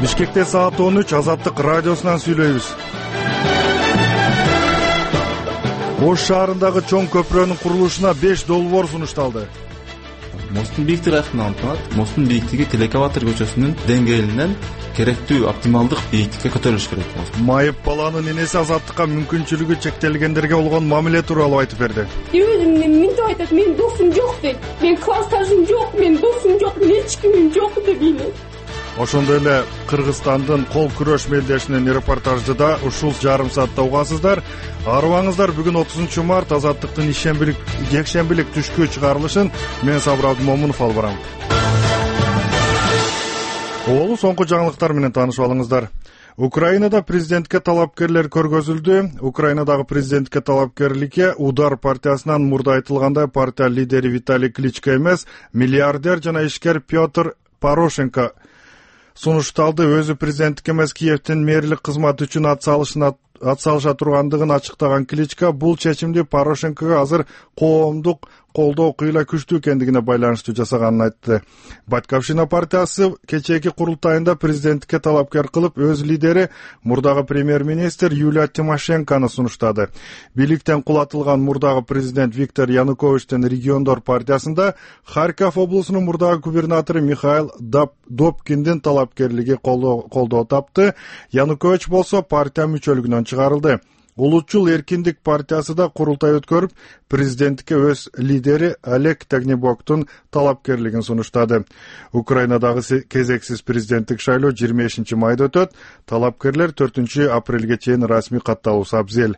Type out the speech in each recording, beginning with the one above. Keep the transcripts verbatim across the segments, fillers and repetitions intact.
Бишкекте саат он үч Азаттык радиосунан сүйлөйбүз. Ош шаарындагы чоң көпүрөнүн курулушуна беш долбоор сунушталды. Мосттун бийиктиги артынан алынат. Мосттун бийиктиги Телекабатыр көчөсүнүн деңгээлинен керектүү оптималдык бийиктикке көтөрүлүш керек. Майып баланын энеси Азаттыкка мүмкүнчүлүгү чектелгендерге болгон мамиле тууралуу айтып берди. Өзүмдүн мынтип айтат, менин досум жок дейт. Мен классташым жок, менин досум жок, эч кимим жок деп ийет. Ошондой эле Кыргызстандын кол күрөш мелдешинин репортажында ушул жарым саатта угасыздар. Арыбаңыздар, бүгүн отузунчу март Азаттыктын ишембилик, жекшембилик түшкү чыгарылышын мен Сабыр Абдымомунов алып барам. Олу соңку жаңылыктар менен таанышып алыңыздар. Украинада президентке талапкерлер көргөзүлдү. Украинадагы президентке талапкерликке Удар партиясынан мурда айтылгандай партия лидери Виталий Кличко эмес, миллиардер жана ишкер Петр Порошенко сунушталды. Өзү президенттик эмес Киевдин мэрлик кызматы үчүн ат салышына ат салыша тургандыгын ачыктаган Кличко бул чечимди Порошенкого азыр коомдук колдоо кыйла күчтүү экендигине байланыштуу жасаганын айтты. Батьковщина партиясы кечээки курултайында президенттикке талапкер кылып, өз лидери мурдагы премьер-министр Юлия Тимошенкону сунуштады. Бийликтен кулатылган мурдагы президент Виктор Януковичтин региондор партиясында Харьков облусунун мурдагы губернатору Михаил Добкиндин талапкерлиги колдоо тапты. Янукович болсо партия мүчөлүгүнөн чыгарылды. Улутчул эркиндик партиясы да курултай өткөрүп, президенттикке өз лидери Олег Тягнебоктун талапкерлигин сунуштады. Украинадагы кезексиз президенттик шайлоо жыйырма бешинчи майда өтөт. Талапкерлер төртүнчү апрелге чейин расмий катталуусу абзел.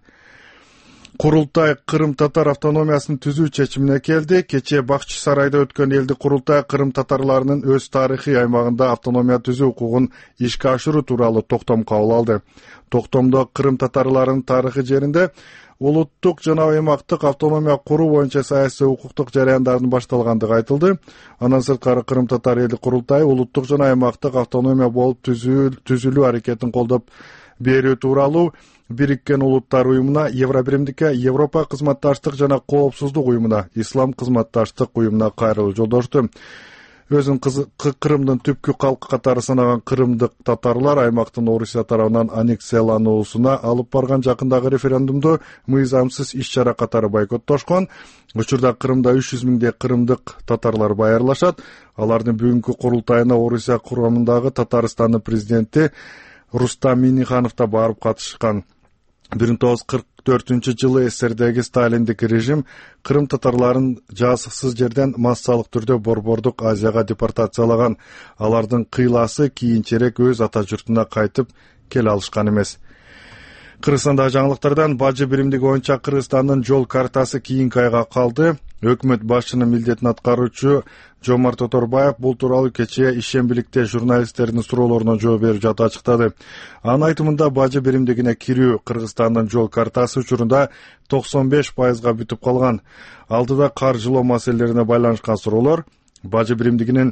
Курултай Кырым татар автономиясын түзүү чечимине келди. Кечээ Бакчы сарайда өткөн элдик курултай Кырым татарларынын өз тарыхый аймагында автономия түзүү укугун ишке ашыруу тууралуу токтом кабыл алды. Токтомдо Кырым татарларынын тарыхый жеринде улуттук жана аймактык автономия куруу боюнча саясий укуктук жараяндардын башталгандыгы айтылды. Андан сырткары Кырым татар элдик курултайы улуттук жана аймактык автономия болуп түзүлүү аракетин колдоп берүү тууралуу Бириккен Улуттар уюмуна, Евробиримдикке, Европа кызматташтык жана коопсуздук уюмуна, Ислам кызматташтык уюмуна кайрылуу жолдошту. Өзүн Кырымдын түпкү калкы катары санаган кырымдык татарлар аймактын Орусия тарабынан аннексиялануусуна алып барган жакындагы референдумду мыйзамсыз иш-чара катары бойкоттошкон. Учурда Кырымда үч жүз миңдей кырымдык татарлар байырлашат. Алардын бүгүнкү курултайына Орусия курамындагы Татарстандын президенти Рустам Минниханов да барып катышкан. бир миң тогуз жүз кырк төртүнчү жылы СССРдеги Сталиндик режим Кырым татарларын жазыксыз жерден массалык түрдө Борбордук Азияга депортациялаган. Алардын кыйласы кийинчерээк өз ата журтуна кайтып келе алышкан эмес. Кыргызстандагы жаңылыктардан бажы биримдиги боюнча Кыргызстандын жол картасы кийинки айга калды. Өкмөт башчынын милдетин аткаруучу Жомарт Оторбаев бул тууралуу кечээ ишембиликте журналисттердин суроолоруна жооп берип жатып ачыктады. Анын айтымында бажы биримдигине кирүү Кыргызстандын жол картасы учурунда токсон беш пайызга бүтүп калган. Алдыда каржылоо маселелерине байланышкан суроолор бажы биримдигинин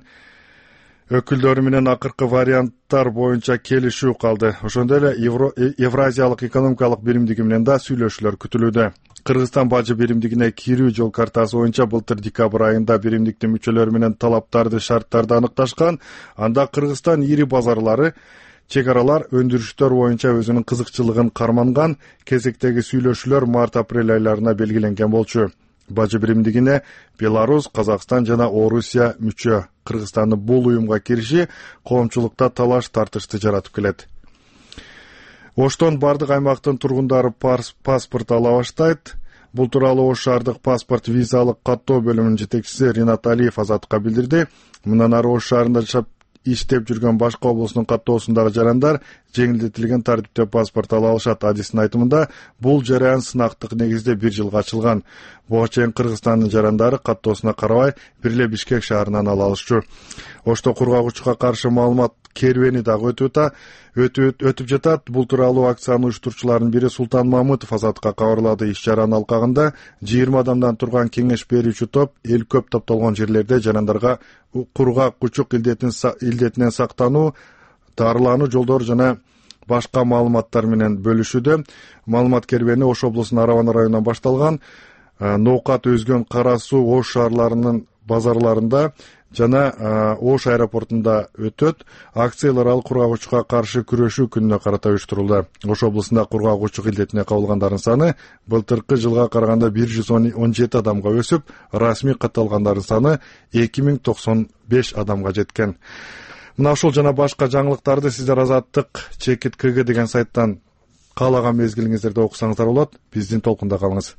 өкүлдөрү менен акыркы варианттар боюнча келишүү калды. Ошондой эле Евразиялык экономикалык биримдиги менен да сүйлөшүүлөр күтүлүүдө. Кыргызстан бажы биримдигине кирүү жол картасы боюнча былтыр декабрь айында биримдиктин мүчөлөрү менен талаптарды, шарттарды аныкташкан. Анда Кыргызстан ири базарлары, чек аралар, өндүрүштөр боюнча өзүнүн кызыкчылыгын карманган. Кезектеги сүйлөшүүлөр март-апрель айларына белгиленген болчу. Бажы биримдигине Беларусь, Казакстан жана Орусия мүчө. Кыргызстандын бул уюмга кириши коомчулукта талаш тартышты жаратып келет. Оштон бардык аймактын тургундары паспорт ала баштайт. Бул тууралуу Ош шаардык паспорт визалык каттоо бөлүмүнүн жетекчиси Ринат Алиев Азаттыкка билдирди. Мындан ары Ош шаарында жашап иштеп жүргөн башка облустун каттоосундагы жарандар жеңилдетилген тартипте паспорт ала алышат. Адистин айтымында бул жараян сынактык негизде бир жылга ачылган. Буга чейин Кыргызстандын жарандары каттоосуна карабай бир эле Бишкек шаарынан ала алышчу. Ошто кургагучуга каршы маалымат керуени дагы өтүп өтүп жатат. Бул тууралуу акцияны уюштуруучулардын бири Султан Мамытов Азаттыкка кабарлады. Иш-чаранын алкагында жыйырма адамдан турган кеңеш берүүчү топ эл көп топтолгон жерлерде жарандарга кургак кучук илдетинен сактануу, дарылануу жолдор жана башка маалыматтар менен бөлүшүүдө. Маалымат керуени Ош облусунун Арабан районунан башталган. Ноокат өзгөн Кара Суу Ош шаарларынын базарларында жана Ош аэропортунда өтөт. Акциялар ал кургагычка каршы күрөшүү күнүнө карата уюштурулду. Ош облусунда кургагыччылык илдетине кабылгандардын саны былтыркы жылга караганда бир жүз он жети адамга өсүп, расмий катталгандардын саны эки миң токсон беш адамга жеткен. Мына ушул жана башка жаңылыктарды сиздер Азаттык Чекит КГ деген сайттан каалаган мезгилиңиздерде окусаңыздар болот. Биздин толкунда калыңыз.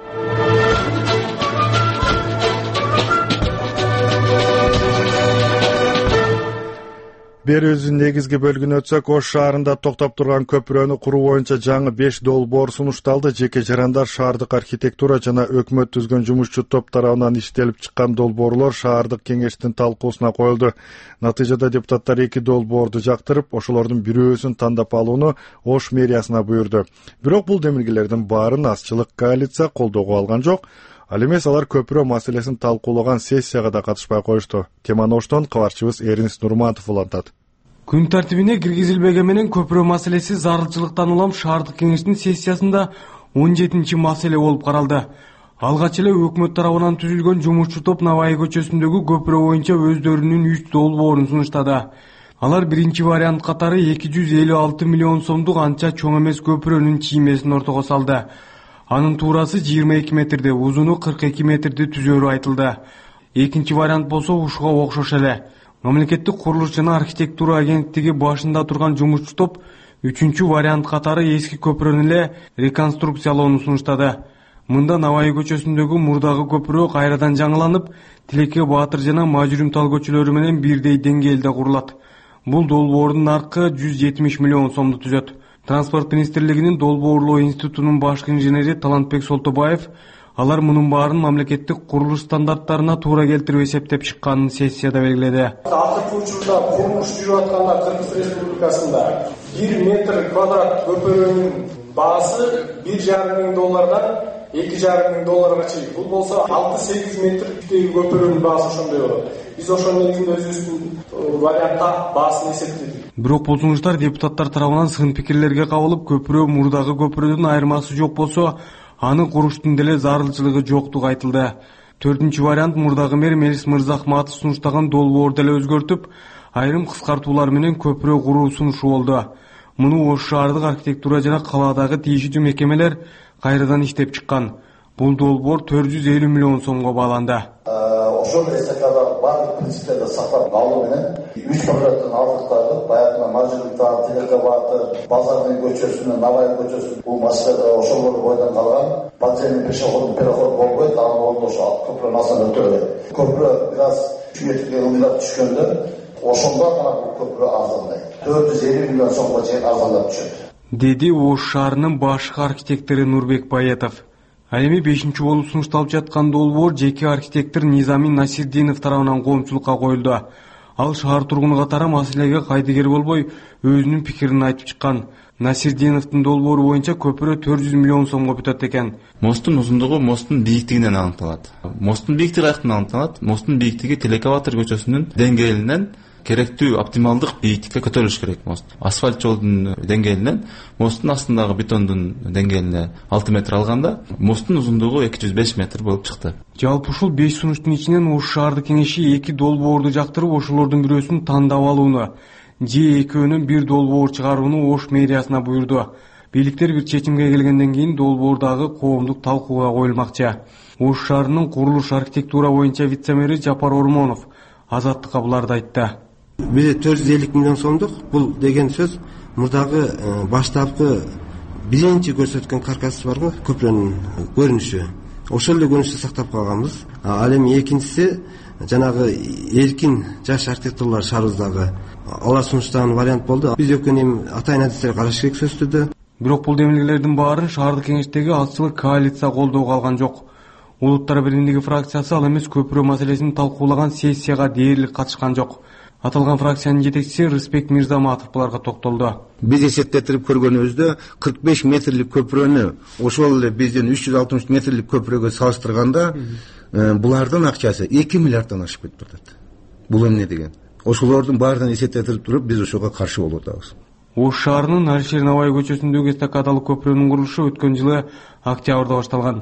Берүүбүздүн негизги бөлүгүнө өтсөк, Ош шаарында токтоп турган көпүрөнү куруу боюнча жаңы беш долбоор сунушталды. Жеке жарандар, шаардык архитектура жана өкмөт түзгөн жумушчу топ тарабынан иштелип чыккан долбоорлор шаардык кеңештин талкуусуна коюлду. Натыйжада депутаттар эки долбоорду жактырып, ошолордун бирөөсүн тандап алууну Ош мэриясына буйрду. Бирок бул демилгелердин баарын азчылык коалиция колдоого алган жок. Ал эмес алар көпүрө маселесин талкуулаган сессияга да катышпай коюшту. Теманы Оштон кабарчыбыз Эринис Нурматов улантат. Күн тартибине киргизилбеген менен көпүрө маселеси зарылчылыктан улам шаардык кеңештин сессиясында он жетинчи маселе болуп каралды. Алгач эле өкмөт тарабынан түзүлгөн жумушчу топ Навай көчөсүндөгү көпүрө боюнча өздөрүнүн үч долбоорун сунуштады. Алар биринчи вариант катары эки жүз элүү алты миллион сомдук анча чоң эмес көпүрөнүн чиймесин ортого салды. Анын туурасы жыйырма эки метрди, узуну кырк эки метрди түзөрү айтылды. Экинчи вариант болсо ушуга окшош эле. Мамлекеттик курулуш жана архитектура агенттиги башында турган жумушчу топ үчүнчү вариант катары эски көпүрөнү эле реконструкциялоону сунуштады. Мында Навай көчөсүндөгү мурдагы көпүрө кайрадан жаңыланып, Тилеке Баатыр жана Мажурумтал көчөлөрү менен бирдей деңгээлде курулат. Бул долбоордун наркы жүз жетимиш миллион сомду түзөт. Транспорт министрлигинин долбоорлоо институтунун башкы инженери Талантбек Солтобаев алар мунун баарын мамлекеттик курулуш стандарттарына туура келтирип эсептеп чыкканын сессияда белгиледи. Акыркы учурда курулуш жүрүп атканда Кыргыз Республикасында бир метр квадрат көпүрөнүн баасы бир жарым миң доллардан эки жарым миң долларга чейин. Бул болсо алты сегиз метрдеги көпүрөнүн баасы ошондой болот. Биз ошонун негизинде өзүбүздүн вариантта баасын эсептедик. Бирок бул сунуштар депутаттар тарабынан сын пикирлерге кабылып, көпүрө мурдагы көпүрөдөн айырмасы жок болсо, аны куруштун деле зарылчылыгы жоктугу айтылды. Төртүнчү вариант мурдагы мэр Мелис Мырзахматов сунуштаган долбоорду деле өзгөртүп, айрым кыскартуулар менен көпүрө куруу сунушу болду. Муну Ош шаардык архитектура жана калаадагы тийиштүү мекемелер кайрадан иштеп чыккан. Бул долбоор төрт жүз элүү миллион сомго бааланды. Ошол эсекада барлык принциптерди сактап калуу менен үч квадраттын алдыктагы баягы Мажурумтал, Тилеке Баатыр, Базарный көчөсүнөн Навай көчөсү бул маселе ошол бойдон калган. Подземный пешеходный переход болбойт, анын ордуна ошо көпүрө насадан өтөлөт. Көпүрө бир аз чүйөтүккө ылдырап түшкөндө ошондо гана бул көпүрө арзандайт. төрт жүз элүү миллион сомго чейин арзандап түшөт. Деди Ош шаарынын башкы архитектору Нурбек Баятов. Ал эми бешинчи болуп сунушталып жаткан долбоор жеке архитектор Низами Насирдинов тарабынан коомчулукка коюлду. Ал шаар тургуну катары маселеге кайдыгер болбой, өзүнүн пикирин айтып чыккан. Насирдиновдун долбоору боюнча көпүрө төрт жүз миллион сомго бүтөт экен. Мосттун узундугу мосттун бийиктигинен аныкталат. Мосттун бийиктиги каяктан аныкталат? Мосттун бийиктиги Тилеке Баатыр көчөсүнүн деңгээлинен керектүү оптималдык бийиктикке көтөрүлүш керек мост. Асфальт жолдун деңгээлинен мосттун астындагы бетондун деңгээлине алты метр алганда, мосттун узундугу эки жүз беш метр болуп чыкты. Жалпы ушул беш сунуштун ичинен Ош шаардык кеңеши эки долбоорду жактырып, ошолордун бирөөсүн тандап алууну, же экөөнүн бир долбоор чыгарууну Ош мэриясына буйрду. Бийликтер бир чечимге келгенден кийин долбоордагы коомдук талкууга коюлмакчы. Ош шаарынын курулуш архитектура боюнча вице-мэри Жапар Ормонов Азаттыкка буларды айтты. Биз төрт жүз элүү миллион сомдук бул деген сөз мурдагы баштапкы биринчи көрсөткөн каркасы барбы, көпүрөнүн көрүнүшү. Ошол эле көрүнүштү сактап калганбыз. Ал эми экинчиси жанагы эркин жаш архитекторлор шаарыбыздагы алар сунуштаган вариант болду. Биз өкүнүм атайын адистер караш керек сөздү. Бирок бул демилгелердин баарын шаардык кеңештеги азчылык коалиция колдоого алган жок. Улуттар биримдиги фракциясы ал эмес көпүрө маселесин талкуулаган сессияга дээрлик катышкан жок. Аталган фракциянын жетекчиси Рыспек Мирзаматов буларга токтолду. Биз эсептетирип көргөнүбүздө кырк беш метрлик көпүрөнү ошол эле биздин үч жүз алтымыш метрлик көпүрөгө салыштырганда булардын акчасы эки миллиарддан ашып кетип жатат. Бул эмне деген? Ошолордун баарын эсептетирип туруп биз ошого каршы болуп атабыз. Ош шаарынын Алишер Навай көчөсүндөгү эстакадалык көпүрөнүн курулушу өткөн жылы октябрда башталган.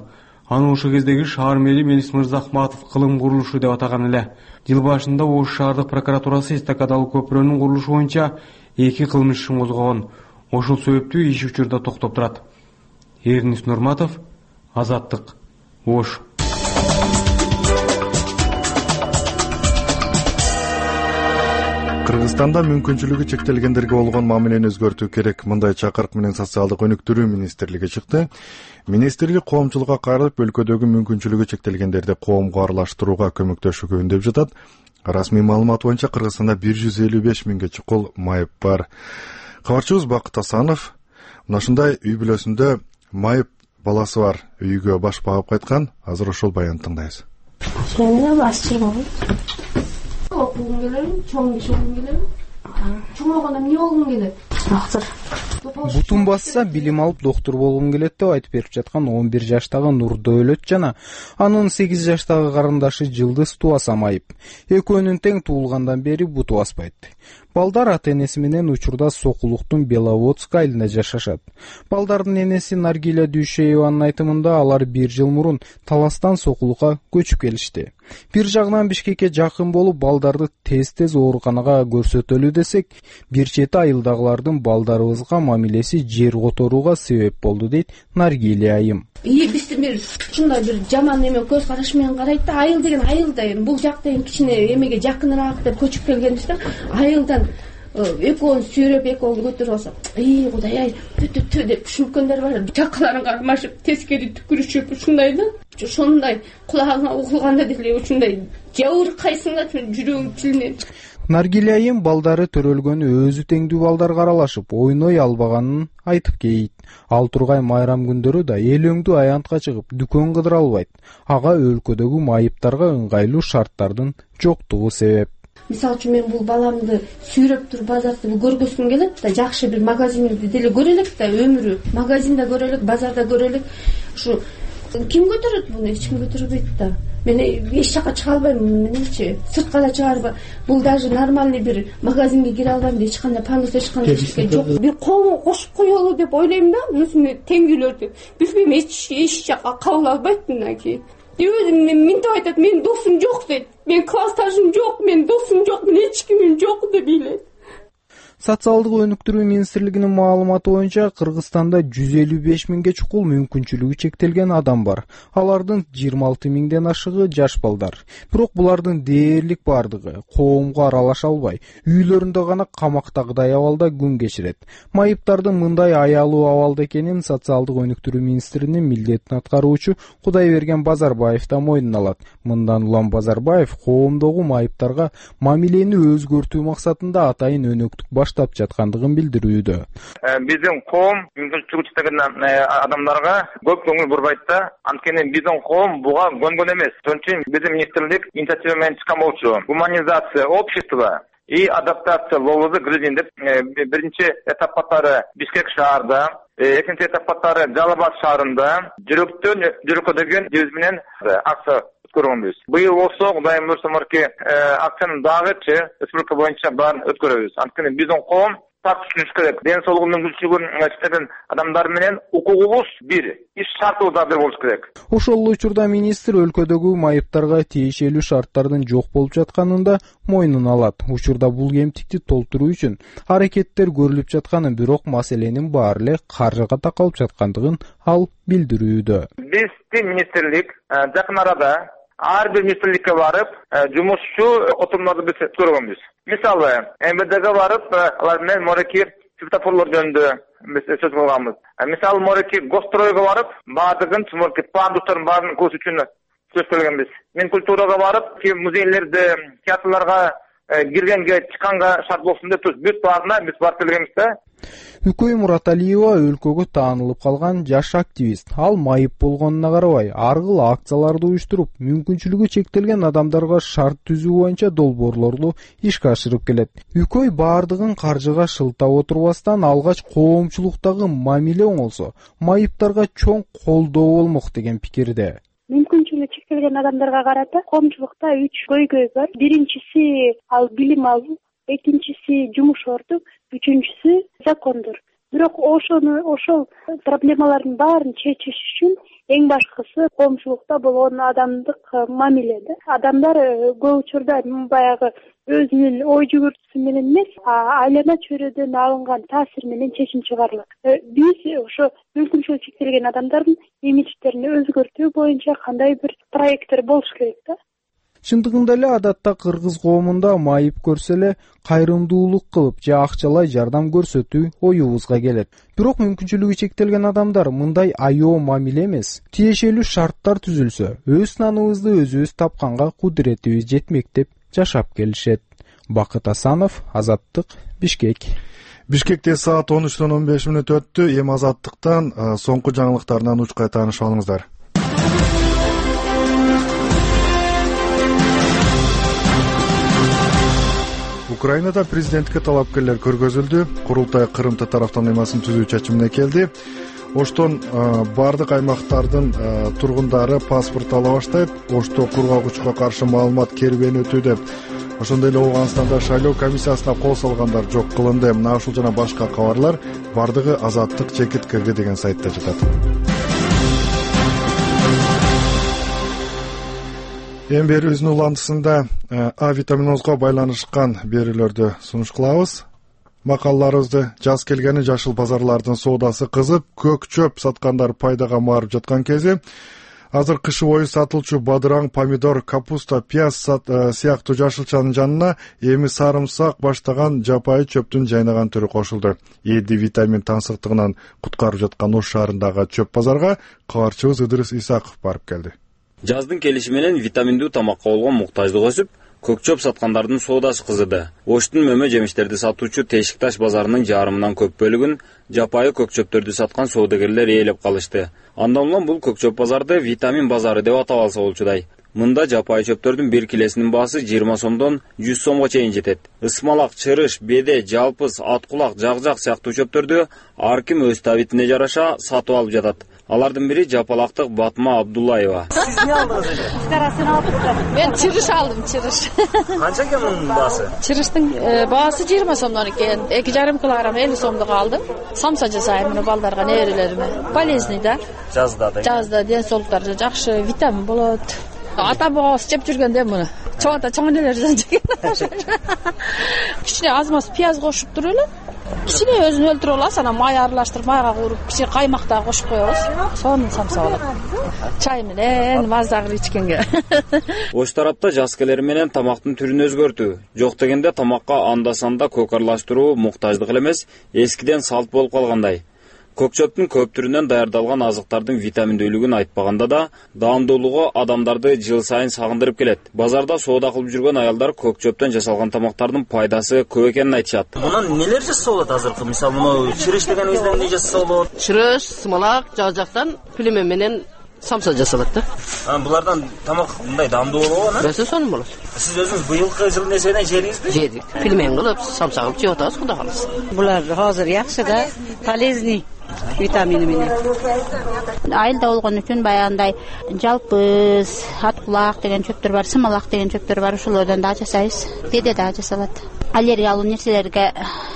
Аны ошол кездеги шаар мэри Мелис Мырзахматов кылым курулушу деп атаган эле. Жыл башында Ош шаардык прокуратурасы эстакадалуу көпүрөнүн курулушу боюнча эки кылмыш ишин козгогон. Ошол себептүү иш учурда токтоп турат. Эрнис Нурматов, Азаттык, Ош. Кыргызстанда мүмкүнчүлүгү чектелгендерге болгон мамилени өзгөртүү керек. Мындай чакырык менен социалдык өнүктүрүү министрлиги чыкты. Министрлик коомчулукка кайрылып, өлкөдөгү мүмкүнчүлүгү чектелгендерди коомго аралаштырууга көмөктөшүүгө үндөп жатат. Расмий маалымат боюнча Кыргызстанда бир жүз элүү беш миңге чукул майып бар. Кабарчыбыз Бакыт Асанов мына ушундай үй бүлөсүндө майып баласы бар үйгө баш багып кайткан. Азыр ошол баянды тыңдайбыз. Окугум келеби, чоң чоң келеби? Чоңойгондо эмне болгум келет? Доктор. Бутун басса билим алып доктор болгум келет деп айтып берип жаткан он бир жаштагы Нурдөөлөт жана анын сегиз жаштагы карындашы Жылдыз Туаса майып. Экөөнүн тең туулгандан бери буту баспайт. Балдар ата-энеси менен учурда Сокулуктун Беловодск айылында жашашат. Балдардын энеси Наргиля Дүйшееванын айтымында алар бир жыл мурун Таластан Сокулукка көчүп келишти. Бир жагынан Бишкекке жакын болуп, балдарды тез-тез ооруканага көрсөтөлү десек, бир чети айылдагылардын балдарыбызга мамилеси жер которууга себеп болду, дейт Наргиля айым. Бизди бир ушундай бир жаман эме көз караш менен карайт да, айыл деген айылда эми бул жакта эми кичине эмеге жакыныраак деп көчүп келгенбиз да, айылдан экөөнү сүйрөп экөөнү көтөрүп алса, эй Кудай ай, бүтүптү деп түшүнкөндөр бар. Жакаларын кармашып, тескери түкүрүшүп ушундай да. Ошондой кулагыңа угулганда деле ушундай жабыркайсың да, жүрөгүң тилинен. Наргиля айым балдары төрөлгөнү өзү теңдүү балдарга аралашып, ойной албаганын айтып кейт. Ал тургай майрам күндөрү да элөңдүү аянтка чыгып, дүкөн кыдыра албайт. Ага өлкөдөгү майыптарга ыңгайлуу шарттардын жоктугу себеп. Мисалы үчүн мен бул баламды сүйрөп туруп базарды көргөзгүм келет да, жакшы бир магазинди деле көрөлүк да, өмүрү магазинде көрөлүк, базарда көрөлүк. Ушу ким көтөрөт буну? Эч ким көтөрбөйт да. Мен эч жака чыга албайм мененчи. Сыртка да чыгарбай. Бул даже нормальный бир магазинге кире албайм, эч кандай пандус, эч кандай эчке жок. Бир коомго кошуп коелу деп ойлойм да, өзүмө теңдүүлөрдү. Билбейм, эч эч жака кабыл албайт мындан кийин. Өзүм мен мынтип айтат, менин досум жок дейт. Мен классташым жок, менин досум жок, мен эч кимим жок деп билет. Социалдык өнүктүрүү министрлигинин маалыматы боюнча Кыргызстанда жүз элүү беш миңге чукул мүмкүнчүлүгү чектелген адам бар. Алардын жыйырма алты миңден ашыгы жаш балдар. Бирок булардын дээрлик бардыгы коомго аралаша албай, үйлөрүндө гана камактагыдай абалда күн кечирет. Майыптардын мындай аялуу абалда экенин социалдык өнүктүрүү министринин милдетин аткаруучу Кудайберген Базарбаев да мойнуна алат. Мындан улам Базарбаев коомдогу майыптарга мамилени өзгөртүү максатында атайын өнөктүк баштап жаткандыгын билдирүүдө. Биздин коом мүмкүнчүлүгү чектелген адамдарга көп көңүл бурбайт да, анткени биздин коом буга көнгөн эмес. Ошон үчүн биздин министрлик инициатива менен чыккан болчу. Гуманизация общества и адаптация в образы гражданин деп биринчи этап катары Бишкек шаарда, экинчи этап катары Жалал Абад шаарында жүрөктөн жүрөккө деген девиз менен акция өткөргөнбүз. Быйыл болсо Кудайым буйрса марки акцияны дагычы республика боюнча баарын өткөрөбүз. Анткени биздин коом так түшүнүш керек. Ден соолугу мүмкүнчүлүгүн чектелген адамдар менен укугубуз бир, иш шартыбыз да бир болуш керек. Ошол учурда министр өлкөдөгү майыптарга тиешелүү шарттардын жок болуп жатканын да мойнуна алат. Учурда бул кемтикти толтуруу үчүн аракеттер көрүлүп жатканын, бирок маселенин баары эле каржыга такалып жаткандыгын ал билдирүүдө. Биздин министрлик жакын арада ар бир министрликке барып, жумушчу отурумдарды биз өткөргөнбүз. Мисалы, эм вэ дэ ге барып, алар менен мореки светофорлор жөнүндө биз сөз кылганбыз. Мисалы, мореки Гостройго барып, баардыгын мореки пандустардын баарын көрсөтүү үчүн сөз кылганбыз. Мен культурага барып, музейлерде, театрларга киргенге, чыкканга шарт болсун деп бүт баарына биз барып келгенбиз да. Үкөй Мураталиева өлкөгө таанылып калган жаш активист. Ал майып болгонуна карабай, ар кыл акцияларды уюштуруп, мүмкүнчүлүгү чектелген адамдарга шарт түзүү боюнча долбоорлорду ишке ашырып келет. Үкөй баардыгын каржыга шылтап отурбастан алгач коомчулуктагы мамиле оңолсо, майыптарга чоң колдоо болмок деген пикирде. Мүмкүнчүлүгү чектелген адамдарга карата коомчулукта үч көйгөй бар. Биринчиси ал билим алуу, экинчиси жумуш орду, үчүнчүсү закондор. Бирок ошону ошол проблемалардын баарын чечиш үчүн эң башкысы коомчулукта болгон адамдык мамиле да. Адамдар көп учурда баягы өзүнүн ой жүгүртүүсү менен эмес, айлана чөйрөдөн алынган таасир менен чечим чыгарылат. Биз ошо мүмкүнчүлүгү чектелген адамдардын имидждерин өзгөртүү боюнча кандай бир проекттер болуш керек да. Чындыгында эле адатта кыргыз коомунда майып көрсө эле кайрымдуулук кылып же акчалай жардам көрсөтүү оюбузга келет. Бирок мүмкүнчүлүгү чектелген адамдар мындай аяоо мамиле эмес, тиешелүү шарттар түзүлсө, өз наныбызды өзүбүз тапканга кудуретибиз жетмек деп жашап келишет. Бакыт Асанов, Азаттык, Бишкек. Бишкекте саат он үчтөн он беш мүнөт өттү. Эми Азаттыктан соңку жаңылыктарынан учкай таанышып алыңыздар. Украинада президентке талапкерлер көргөзүлдү. Курултай Кырым татар автономиясын түзүү чечимине келди. Оштон бардык аймактардын тургундары паспорт ала баштайт. Ошто кургагучка каршы маалымат кербени өтүүдө. Ошондой эле Ооганстанда шайлоо комиссиясына кол салгандар жок кылынды. Мына ушул жана башка кабарлар бардыгы Азаттык чекит кг деген сайтта жатат. Эми берүүбүздүн улантысында А витаминозго байланышкан берүүлөрдү сунуш кылабыз. Макалаларыбызды жаз келгени жашыл базарлардын соодасы кызып, көк чөп саткандар пайдага марып жаткан кези. Азыр кышы бою сатылчу бадыраң, помидор, капуста, пияз сыяктуу жашылчанын жанына эми сарымсак баштаган жапайы чөптүн жайнаган түрү кошулду. Эди витамин таңсыктыгынан куткарып жаткан Ош шаарындагы чөп базарга кабарчыбыз Ыдырыс Исаков барып келди. Жаздын келиши менен витаминдүү тамакка болгон муктаждык өсүп, көк чөп саткандардын соодасы кызыды. Оштун мөмө жемиштерди сатуучу Тешикташ базарынын жарымынан көп бөлүгүн жапайы көк чөптөрдү саткан соодагерлер ээлеп калышты. Андан улам бул көк чөп базарды витамин базары деп атап алса болчудай. Мында жапайы чөптөрдүн бир килесинин баасы жыйырма сомдон жүз сомго чейин жетет. Ысмалак, чырыш, беде, жалпыз, аткулак, жак-жак сыяктуу чөптөрдү ар ким өз табитине жараша сатып алып жатат. Алардын бири жапалактык Батма Абдуллаева. Сиз эмне алдыңыз? Мен чырыш алдым, чырыш. Канча экен мунун баасы? Чырыштын баасы жыйырма сомдон экен. эки жарым килограмм элүү сомдук алдым. Самса жасайм муну балдарга, неберелериме. Полезный да. Жазда да. Жазда ден соолуктарга жакшы, витамин болот. Ата бабабыз жеп жүргөн муну. Чоң ата чоң энелер жеген. Кичине аз-маз пияз кошуп туруп эле. Кичине өзүн өлтүрүп аласыз, анан май аралаштырып, майга кууруп, кичине каймак да кошуп коебуз. Сонун самса болот. Чай менен маздагы ичкенге. Ош тарапта жаз келери менен тамактын түрүн өзгөртүү. Жок дегенде тамакка анда-санда көк аралаштыруу муктаждык эмес, эскиден салт болуп калгандай. Көк чөптүн көп түрүнөн даярдалган азыктардын витаминдүүлүгүн айтпаганда да, даамдуулугу адамдарды жыл сайын сагындырып келет. Базарда соода кылып жүргөн аялдар көк чөптөн жасалган тамактардын пайдасы көп экенин айтышат. Мунун нелер жасаса болот азыркы? Мисалы, муну чырыш дегенибизден эмне жасаса болот? Чырыш, сымалак, жак-жактан пилеме менен самса жасалат да. А булардан тамак мындай даамдуу болобу? Берсе сонун болот. Сиз өзүңүз быйылкы жылдын эсебинен жедиңизби? Жедик. Пилемен кылып, самса кылып жеп атабыз, Кудай кааласа. Булар азыр жакшы да, полезный. Витамини менен. Айылда болгон үчүн баягындай жалпыз, аткулак деген чөптөр бар, сымалак деген чөптөр бар, ошолордон да жасайбыз. Деде да жасалат. Аллергиялуу нерселерге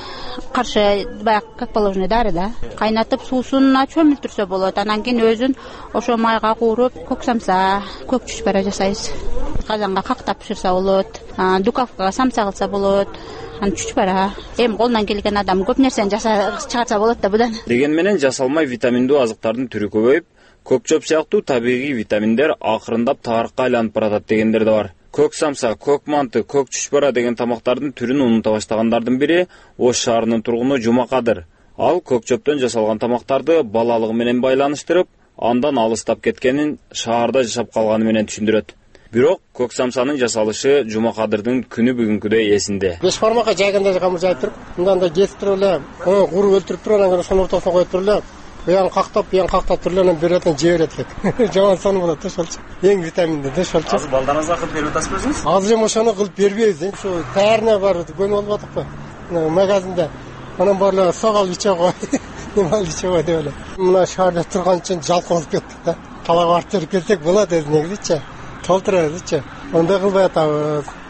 каршы баягы как положено дары да. Кайнатып суусуна чөмүлтүрсө болот. Анан кийин өзүн ошо майга кууруп, көк самса, көк чүчпара жасайбыз. Казанга кактап пиширсе болот. Духовкага самса кылса болот. Чүчпара. Эми колунан келген адам көп нерсени чыгарса болот да будан. Деген менен жасалмай витаминдүү азыктардын түрү көбөйүп, көк чөп сыяктуу табигый витаминдер акырындап тарыкка айланып баратат дегендер да бар. Көк самса, көк манты, көк чүчпара деген тамактардын түрүн унута баштагандардын бири Ош шаарынын тургуну Жумакадыр. Ал көк чөптөн жасалган тамактарды балалыгы менен байланыштырып, андан алыстап кеткенин, шаарда жашап калганы менен түшүндүрөт. Бирок көк самсанын жасалышы Жумакадырдын күнү бүгүнкүдөй эсинде. Беш бармакка жайганда жакамыз жайып туруп, мындан да кесип туруп эле, куруп өлтүрүп туруп, анан сонун ортосуна коюп туруп эле, буягын кактап, буягын кактап туруп эле, анан бир жактан жей берет элек. Жаман сонун болот ошолчу. Эң витаминдүү да ошолчу. Азыр балдарыңызга кылып берип атасызбы өзүңүз? Азыр эми ошону кылып бербейбиз. Ушу таярына бар көмүп алып атыкпы? Магазинде. Анан барлар сагал иче кой. Нема иче кой деп эле. Мына шаарда турган үчүн жалкы болуп кеттик да. Талап артып келсек болот өзү негизичи. Толтурабызчы. Онда кылбай атабыз.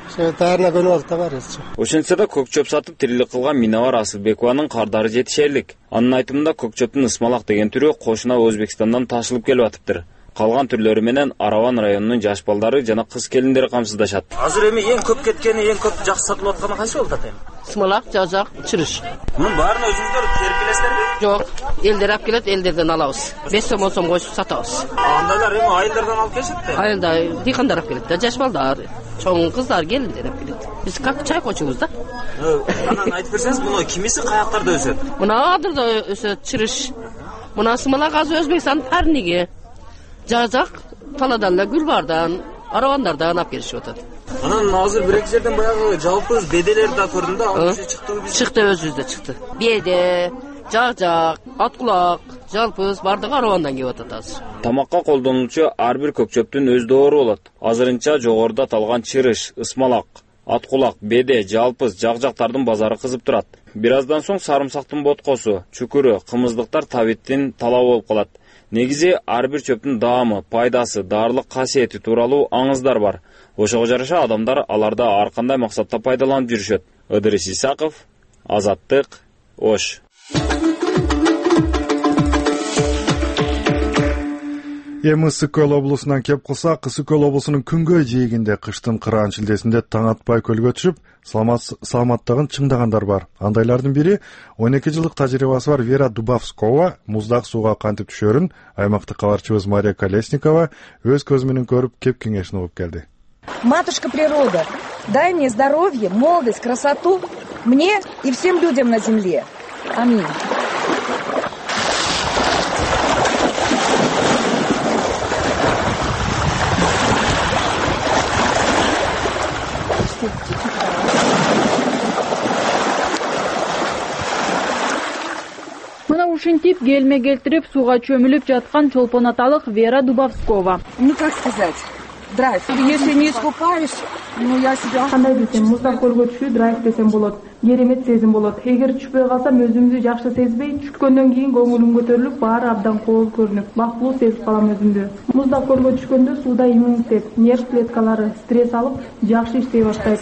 баарына көнүп алды да баары өзү. Ошентсе да көк чөп сатып тирилик кылган Минабар Асылбекованын кардары жетишерлик. Анын айтымында көк чөптүн ысмалак деген түрү кошуна Өзбекстандан ташылып келип атыптыр. Калган түрлөрү менен Араван районунун жаш балдары жана кыз келиндери камсыздашат. Азыр эми эң көп кеткени, эң көп жакшы сатылып атканы кайсы болот атайм? Ысмалак, жажак, чырыш. Мунун баарын өзүңүздөр терип келесиздерби? Жок, элдер алып келет, элдерден алабыз. беш сом, он сом коюп сатабыз. Андайлар эми айылдардан алып келишет да? Айылда дыйкандар алып келет да, жаш балдар, чоң кыздар, келиндер алып келет. Биз как чай кочубуз да. Анан айтып берсеңиз, муну кимиси каяктарда өсөт? Мына адырда өсөт, чырыш. Мына ысмалак азыр Өзбекстан парниги. Жажак Таладан да Гүлбардан, Аравандардан алып келишип атат. Анан азыр бир эки жерден баягы жалпы беделерди да көрдүм да, ал киши чыктыбы? Чыкты, өзүбүздө чыкты. Беде, жажак, аткулак, жалпыз бардыгы Аравандан келип атат азыр. Тамакка колдонулчу ар бир көк чөптүн өз доору болот. Азырынча жогоруда аталган чырыш, ысмалак, аткулак, беде, жалпыз, жак-жактардын базары кызып турат. Бир аздан соң сарымсактын боткосу, чүкүрү, кымыздыктар табиттин талабы болуп калат. Негизи ар бир чөптүн даамы, пайдасы, даарылык касиети тууралуу аңыздар бар. Ошого жараша адамдар аларда ар кандай максатта пайдаланып жүрүшөт. Ыдырыс Исаков, Азаттык, Ош. Эми Ысык Көл облусунан кеп кылсак, Ысык Көл облусунун күнгөй жээгинде кыштын кыраан шилдесинде таң атпай көлгө түшүп, саламаттыгын чыңдагандар бар. Андайлардын бири он эки жылдык тажрыйбасы бар Вера Дубовскова муздак сууга кантип түшөрүн аймактык кабарчыбыз Мария Колесникова өз көзү менен көрүп кеп кеңешин угуп келди. Матушка природа, дай мне здоровье, молодость, красоту, мне и всем людям на земле. Аминь. Мына ушинтип келме келтирип сууга чөмүлүп жаткан чолпон аталык Вера Дубовскова. Ну как сказать, драйв. Если не искупаешь, ну я себя... Кандай десем, муздак көлгө түшүү драйв десем болот. Керемет сезим болот. Эгер түшпөй калсам, өзүмдү жакшы сезбей, түшкөндөн кийин көңүлүм көтөрүлүп, баары абдан кооз көрүнүп, бактылуу сезип калам өзүмдү. Муздак көлгө түшкөндө сууда иммунитет, нерв клеткалары стресс алып, жакшы иштей баштайт.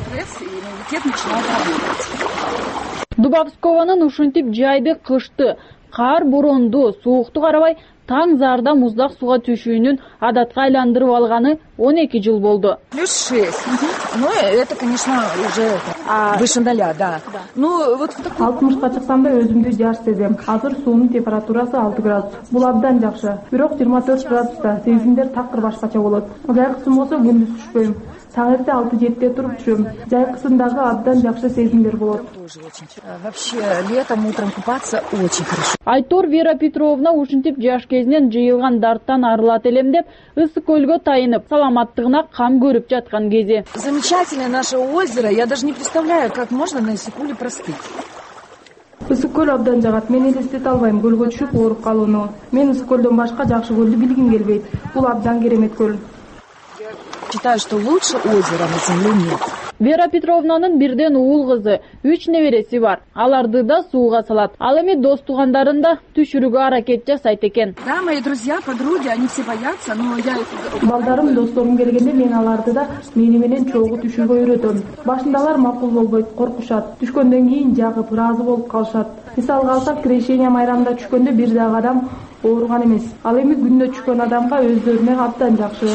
Дубовскованын ушинтип жайды, кышты, кар, боронду, суукту карабай таң зарда муздак сууга түшүүнүн адатка айландырып алганы он эки жыл болду. Плюс шесть. Ну, это, конечно, уже а... выше ноля, да. да. Ну, вот в такой... алтымышка чыксам да өзүмдү жаш сезем. Азыр суунун температурасы алты градус. Бул абдан жакшы. Бирок жыйырма төрт градуста сезимдер такыр башкача болот. Жайкысын болсо күндүз түшпөйм. Таң эрте алты жетиде туруп түшөм. Жайкысындагы абдан жакшы сезимдер болот. Вообще, летом утром купаться очень хорошо. Айтор Вера Петровна ушинтип жаш кезинен жыйылган дарттан арылат элем деп Ысык көлгө тайынып, саламаттыгына кам көрүп жаткан кези. Замечательное наше озеро. Я даже не представляю, как можно на Ысык-көле простыть. Ысык көл абдан жагат. Мен элестете албайм көлгө түшүп ооруп калууну. Мен Ысык көлдөн башка жакшы көлдү билгим келбейт. Бул абдан керемет көл. Считаю, что лучше озера на земле нет. Вера Петровнанын бирден уул кызы, үч небереси бар. Аларды да сууга салат. Ал эми дос туугандарын да түшүрүүгө аракет жасайт экен. Да, мои друзья, подруги, они все боятся, но я их... Балдарым, досторум келгенде мен аларды да мени менен чогуу түшүүгө үйрөтөм. Башындалар макул болбойт, коркушат. Түшкөндөн кийин жагып, ыраазы болуп калышат. Мисалга алсак, Крещение майрамында түшкөндө бир дагы адам ооруган эмес. Ал эми күндө түшкөн адамга өздөрүнө абдан жакшы.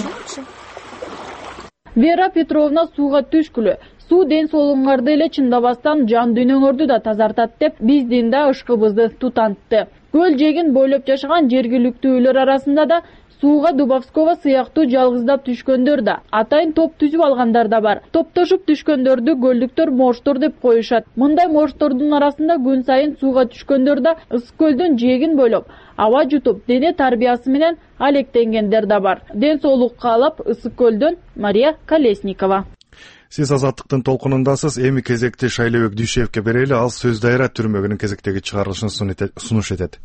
Вера Петровна сууга түшкүлө. Суу ден соолугуңарды эле чындабастан жан дүйнөңөрдү да тазартат деп биздин да ышкыбызды тутантты. Көл жээгин бойлоп жашаган жергиликтүүлөр арасында да сууга Дубовскова сыяктуу жалгыздап түшкөндөр да, атайын топ түзүп алгандар да бар. Топтошуп түшкөндөрдү көлдүктөр моштор деп коюшат. Мындай моштордун арасында күн сайын сууга түшкөндөр да Ысык көлдүн жээгин бойлоп аба жутуп, дене тарбиясы менен алектенгендер да бар. Ден соолукка каалап Ысык көлдөн Мария Колесникова. Сиз Азаттыктын толкунундасыз. Эми кезекти Шайлебек Дүйшевке берели. Ал Сөз Дайра түрмөгүнүн кезектеги чыгарылышын сунуш этет.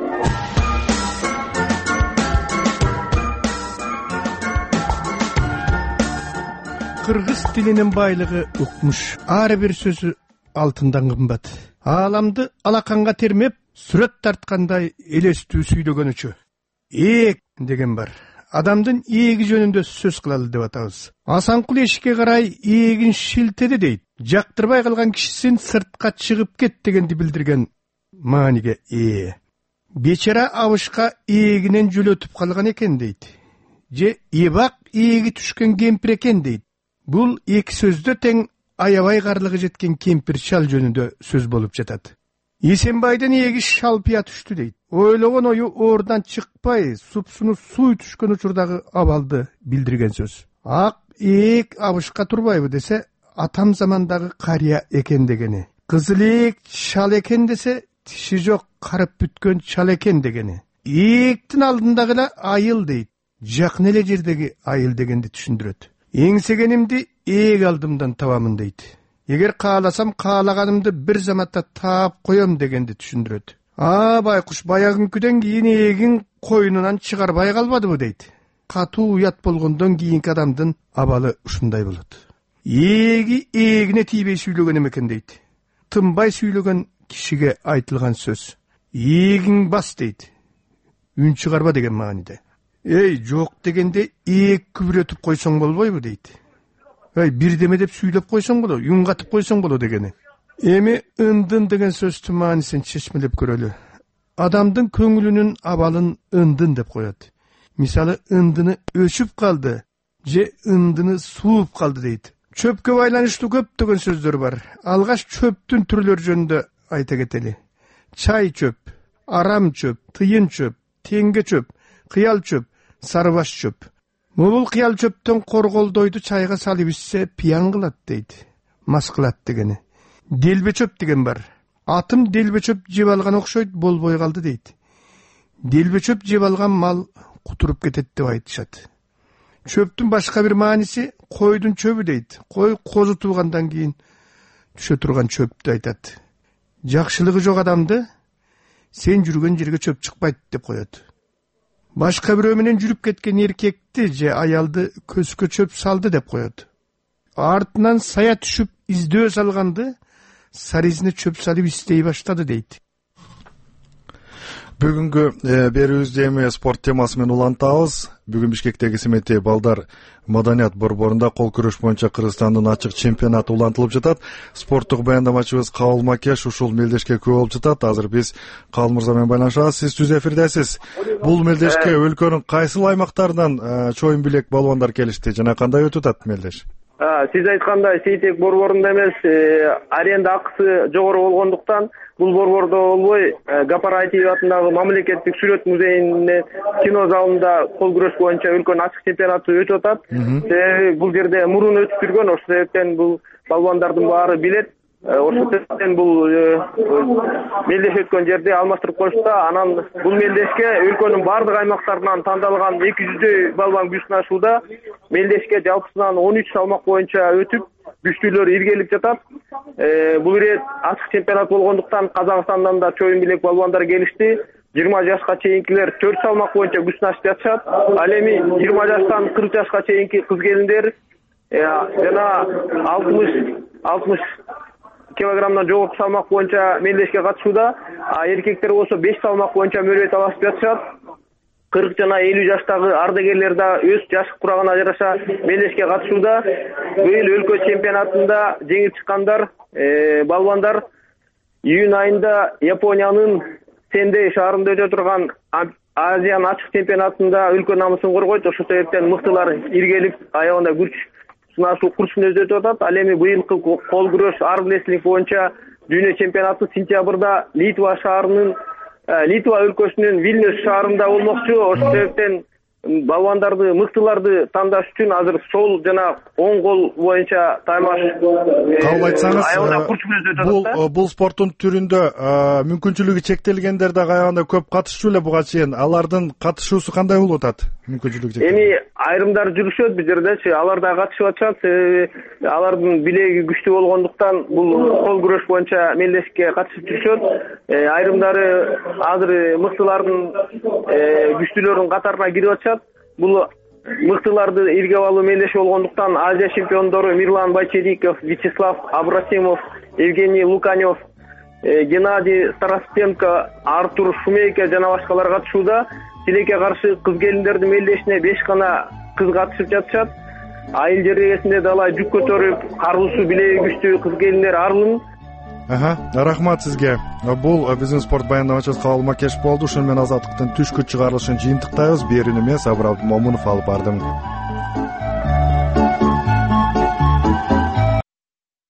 Кыргыз тилинин байлыгы укмуш. Ар бир сөзү алтындан кымбат. Ааламды алаканга термеп, сүрөт тарткандай элестүү сүйлөгөнүчө. Эк деген бар. адамдын ээги жөнүндө сөз кылалы деп атабыз. Асанкул эшикке карай ээлин шилтеди дейт. Жактырбай калган кишисин сыртка чыгып кет дегенди билдирген мааниге ээ. Бечара абышка ээлинен жүлөтүп калган экен дейт. Же эбак ээги түшкөн кемпир экен дейт. Бул эки сөздө тең аябай карлыгы жеткен кемпир шал жөнүндө сөз болуп жатат. Эсенбайдын ээги шалпыя түштү дейт. Ойлогон ою ордон чыкпай, супсуну суу түшкөн учурдагы абалды билдирген сөз. Ак эек абышка турбайбы десе, атам замандагы карыя экен дегени. Кызыл эек шал экен десе, тиши жок карып бүткөн чал экен дегени. Эектин алдындагы эле айыл дейт. Жакын эле жердеги айыл дегенди түшүндүрөт. Эңсегенимди ээг алдымдан табамын дейт. Эгер кааласам каалаганымды бир заматта таап коем дегенди түшүндүрөт. А байкуш баягынкүдөн кийин эгин койнунан чыгарбай калбадыбы дейт. Катуу уят болгондон кийинки адамдын абалы ушундай болот. Эги эгине тийбей сүйлөгөн экен дейт. Тынбай сүйлөгөн кишиге айтылган сөз. Эгиң бас дейт. Үн чыгарба деген мааниде. Эй, жок дегенде ээг күбүрөтүп койсоң болбойбу дейт. Эй, бирдеме деп сүйлөп койсоң боло, үн катып койсоң боло дегени. Эми ындын деген сөздүн маанисин чечмелеп көрөлү. Адамдын көңүлүнүн абалын ындын деп коет. Мисалы, ындыны өчүп калды, же ындыны сууп калды дейт. Чөпкө байланыштуу көптөгөн сөздөр бар. Алгаш чөптүн түрлөрү жөнүндө айта кетели. Чай чөп, арам чөп, тыйын чөп, теңге чөп, кыял чөп, сарыбаш чөп. Мобул кыял чөптөн корголдойду чайга салып ичсе пиян кылат дейт. Мас кылат дегени. Делбе чөп деген бар. Атым делбе чөп жеп алган окшойт, болбой калды дейт. Делбе чөп жеп алган мал кутуруп кетет деп айтышат. Чөптүн башка бир мааниси койдун чөбү дейт. Кой козу туугандан кийин түшө турган чөптү айтат. Жакшылыгы жок адамды сен жүргөн жерге чөп чыкпайт деп коет. Башка бирөө менен жүрүп кеткен эркекти же аялды көзгө чөп салды деп коет. Артынан сая түшүп издөө салганды саризине чөп салып издей баштады дейт. Бүгүнкү берүүбүздү эми спорт темасы менен улантабыз. Бүгүн Бишкектеги Семетти балдар маданият борборунда кол күрөш боюнча Кыргызстандын ачык чемпионаты улантылып жатат. Спорттук баяндамачыбыз Кабыл Макеш ушул мелдешке күбө болуп жатат. Азыр биз Кабыл мырза менен байланышабыз. Сиз түз эфирдесиз. Бул мелдешке өлкөнүн кайсыл аймактарынан чоюн билек балбандар келишти жана кандай өтүп атат мелдеш? Сиз айткандай Сейтек борборунда эмес, аренда акысы жогору болгондуктан бул борбордо болбой, Гапар Айтиев атындагы мамлекеттик сүрөт музейинин кино залында кол күрөш боюнча өлкөнүн ачык чемпионаты өтүп атат. Бул жерде мурун өтүп жүргөн, ошол себептен бул балбандардын баары билет. Ошол себептен бул мелдеш өткөн жерде алмаштырып коюшту. Анан бул мелдешке өлкөнүн бардык аймактарынан тандалган эки жүздөй балбан күч сынашууда мелдешке жалпысынан он үч салмак боюнча өтүп, күчтүүлөр иргелип жатат. Бул ирет ачык чемпионат болгондуктан Казакстандан да чоюн билек балбандар келишти. жыйырма жашка чейинкилер төрт салмак боюнча күч сынашып жатышат. Ал эми жыйырма жаштан кырк жашка чейинки кыз келиндер жана алтымыш килограммдан жогорку салмак боюнча мелдешке катышууда. Эркектер болсо беш салмак боюнча мөрөбөт алышып жатышат. кырк жана элүү жаштагы ардагерлер да өз жаш курагына жараша мелдешке катышууда. Быйыл өлкө чемпионатында жеңип чыккандар балбандар июнь айында Япониянын Сендей шаарында өтө турган Азиян ачык чемпионатында өлкө намысын коргойт. Ошол себептен мыктылар иргелип аягында күч сынашуу курсун өтүп атат. Ал эми быйылкы кол күрөш армрестлинг боюнча дүйнө чемпионаты сентябрда Литва шаарынын Литва өлкөсүнүн Вильнюс шаарында болмокчу. Ошол себептен балбандарды, мыктыларды тандаш үчүн азыр сол жана оң кол боюнча таймаш кабыл айтсаңыз, бул бул спорттун түрүндө мүмкүнчүлүгү чектелгендер дагы аягында көп катышчу эле буга чейин. Алардын катышуусу кандай болуп атат? Мүмкүнчүлүгү чектелген. Эми айрымдар жүрүшөт бул жердечи, алар да катышып атышат. Алардын билеги күчтүү болгондуктан бул кол күрөш боюнча мелдешке катышып жүрүшөт. Айрымдары азыр мыктылардын күчтүүлөрүнүн катарына кирип атышат. Бул мыктыларды иргеп алуу мелдеши болгондуктан Азия чемпиондору Мирлан Байчериков, Вячеслав Абросимов, Евгений Луканев Геннадий Старостенко, Артур Шумейко жана башкалар катышууда. Тилекке каршы кыз келиндердин мелдешине беш гана кыз катышып жатышат. Айыл жергесинде дала жүк көтөрүп, каргуусу билеги күчтүү кыз келиндер арылын. Рахмат сизге. Бул биздин спорт баяндамачыбыз Кабыл Макешов болду. Ушуну менен азаттыктын түшкү чыгарылышын жыйынтыктайбыз. Берүүнү мен Сабыр Абдымомунов алып бардым.